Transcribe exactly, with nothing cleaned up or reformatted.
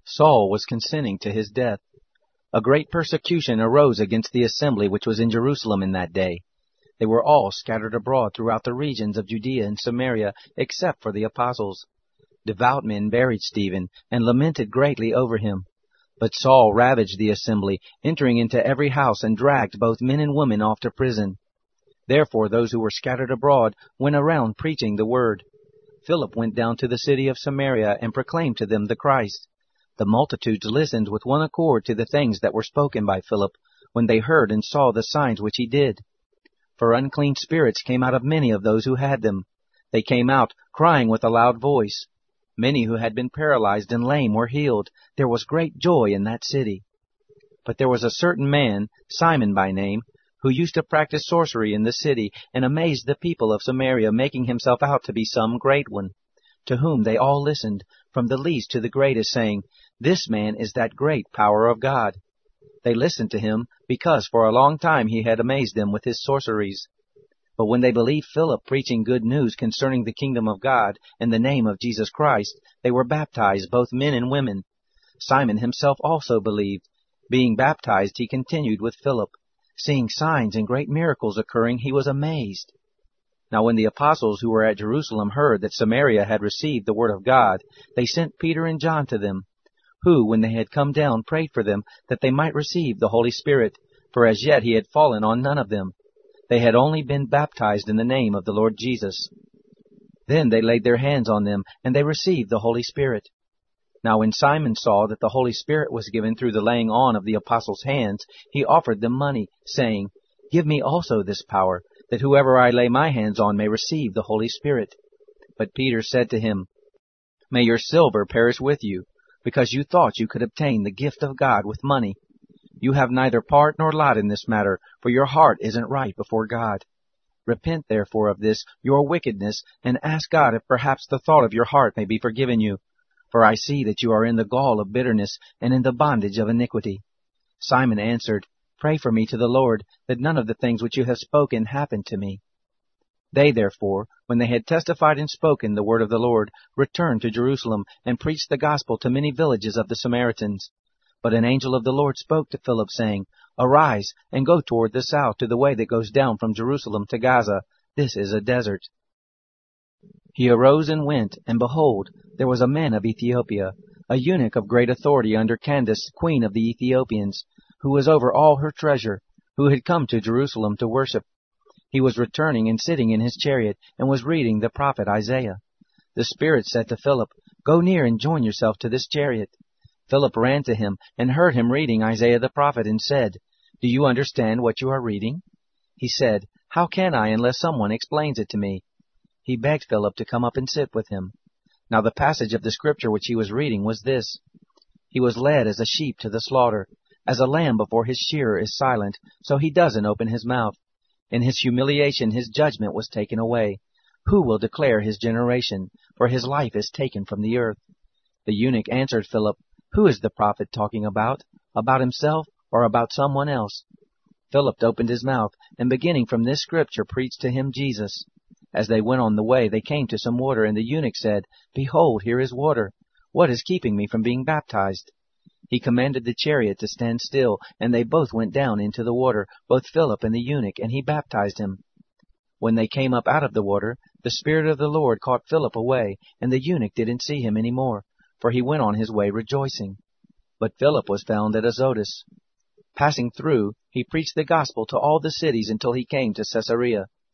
Saul was consenting to his death. A great persecution arose against the assembly which was in Jerusalem in that day. They were all scattered abroad throughout the regions of Judea and Samaria, except for the apostles. Devout men buried Stephen, and lamented greatly over him. But Saul ravaged the assembly, entering into every house, and dragged both men and women off to prison. Therefore those who were scattered abroad went around preaching the word. Philip went down to the city of Samaria, and proclaimed to them the Christ. The multitudes listened with one accord to the things that were spoken by Philip, when they heard and saw the signs which he did. For unclean spirits came out of many of those who had them. They came out, crying with a loud voice. Many who had been paralyzed and lame were healed. There was great joy in that city. But there was a certain man, Simon by name, who used to practice sorcery in the city, and amazed the people of Samaria, making himself out to be some great one, to whom they all listened, from the least to the greatest, saying, "This man is that great power of God." They listened to him, because for a long time he had amazed them with his sorceries. But when they believed Philip preaching good news concerning the kingdom of God and the name of Jesus Christ, they were baptized, both men and women. Simon himself also believed. Being baptized, he continued with Philip. Seeing signs and great miracles occurring, he was amazed. Now when the apostles who were at Jerusalem heard that Samaria had received the word of God, they sent Peter and John to them, who, when they had come down, prayed for them that they might receive the Holy Spirit, for as yet he had fallen on none of them. They had only been baptized in the name of the Lord Jesus. Then they laid their hands on them, and they received the Holy Spirit. Now when Simon saw that the Holy Spirit was given through the laying on of the apostles' hands, he offered them money, saying, "Give me also this power, that whoever I lay my hands on may receive the Holy Spirit." But Peter said to him, "May your silver perish with you, because you thought you could obtain the gift of God with money. You have neither part nor lot in this matter, for your heart isn't right before God. Repent therefore of this, your wickedness, and ask God if perhaps the thought of your heart may be forgiven you. For I see that you are in the gall of bitterness, and in the bondage of iniquity." Simon answered, "Pray for me to the Lord, that none of the things which you have spoken happen to me." They therefore, when they had testified and spoken the word of the Lord, returned to Jerusalem, and preached the gospel to many villages of the Samaritans. But an angel of the Lord spoke to Philip, saying, "Arise, and go toward the south to the way that goes down from Jerusalem to Gaza. This is a desert." He arose and went, and behold, there was a man of Ethiopia, a eunuch of great authority under Candace, queen of the Ethiopians, who was over all her treasure, who had come to Jerusalem to worship. He was returning and sitting in his chariot, and was reading the prophet Isaiah. The Spirit said to Philip, "Go near and join yourself to this chariot." Philip ran to him, and heard him reading Isaiah the prophet, and said, "Do you understand what you are reading?" He said, "How can I, unless someone explains it to me?" He begged Philip to come up and sit with him. Now the passage of the scripture which he was reading was this: "He was led as a sheep to the slaughter. As a lamb before his shearer is silent, so he doesn't open his mouth. In his humiliation his judgment was taken away. Who will declare his generation? For his life is taken from the earth." The eunuch answered Philip, "Who is the prophet talking about? About himself, or about someone else?" Philip opened his mouth, and beginning from this scripture preached to him Jesus. As they went on the way, they came to some water, and the eunuch said, "Behold, here is water. What is keeping me from being baptized?" He commanded the chariot to stand still, and they both went down into the water, both Philip and the eunuch, and he baptized him. When they came up out of the water, the Spirit of the Lord caught Philip away, and the eunuch didn't see him any more, for he went on his way rejoicing. But Philip was found at Azotus. Passing through, he preached the gospel to all the cities until he came to Caesarea.